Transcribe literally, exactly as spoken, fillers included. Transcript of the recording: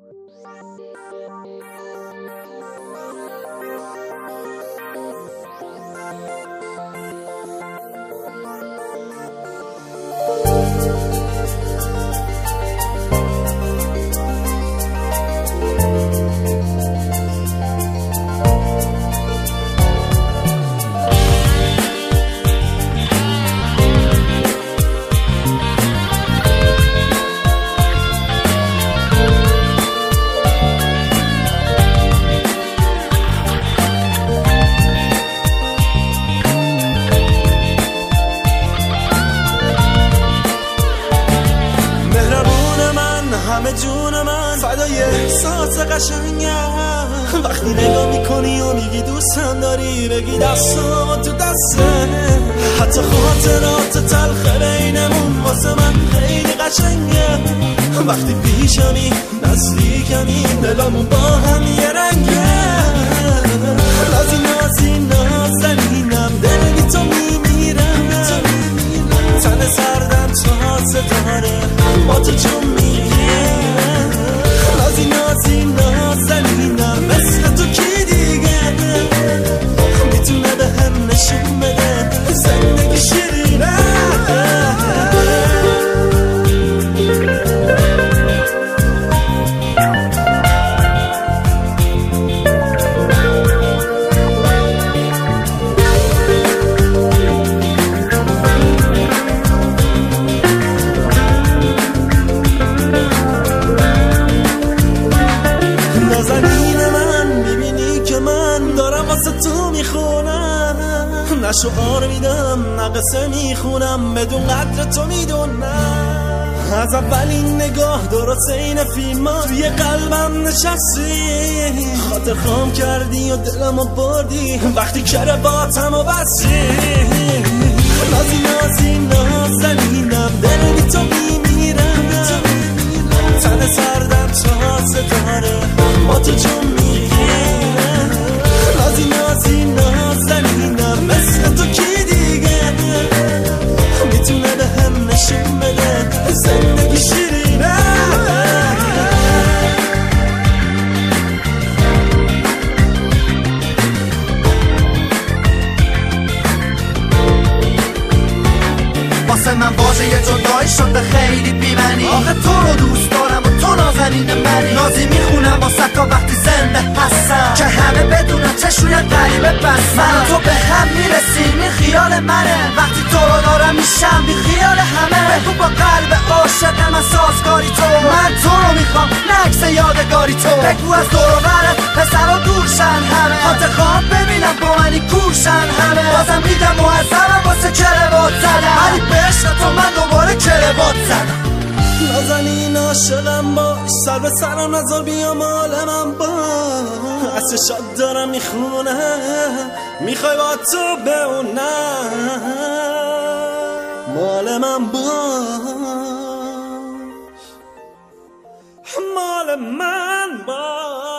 همه جون من فدای احساس قشنگم وقتی نگاه میکنی و میگی دوستم داری بگی دستم تو دسته حتی خاطرات تلخ بینمون واسه من خیلی قشنگه وقتی پیشمی نزدیکمی دلمون با هم یه رنگه نازی نازی نازنینم دل بی تو میمیرم تن سردم تازه داره با تو جون میگه نازی نازی نازنینم مثل تو کی دیگه میتونه به هم نشون بده زندگی شیرینه نه شعار میدم نه قصه میخونم بدون قدر تو میدونم از اولین نگاه درست این فیلم ها توی قلبم نشستی خاطر خام کردی و دلمو بردی وقتی کرباتم و بستی نازی نازی نازنینم دل بی تو میمیرم تن سردم تازه داره با تو جون میگیرم نازی نازی نازنینم مثل تو کی دیگه میتونه به هم نشون بده زندگی شیرینه واسه من واژه جدایی شده خیلی بی‌معنی آخه تو رو دوست دارم و تو نازنین منی نازی میخونم واسه تا وقتی زنده هستم که همه بدونن چشوی غریبه بس من و تو به هم میرسیم این خیال منه وقتی تو رو دارم میشم بی خیال همه بگو با قلب عاشقم از سازگاری تو من تو رو میخوام نه عکس یادگاری تو بگو از دور و برت پسرا دورشن همه خاطر خواهم ببینم با منی کورشن همه بازم میگم معذبم واسه کروات زدم ولی به عشق تو من دوباره کروات زدم نازنین عاشقم باش سر به سرم نذار بیا مال من باش از چشات دارم میخونم میخوای با تو بمونم مال من باش مال من باش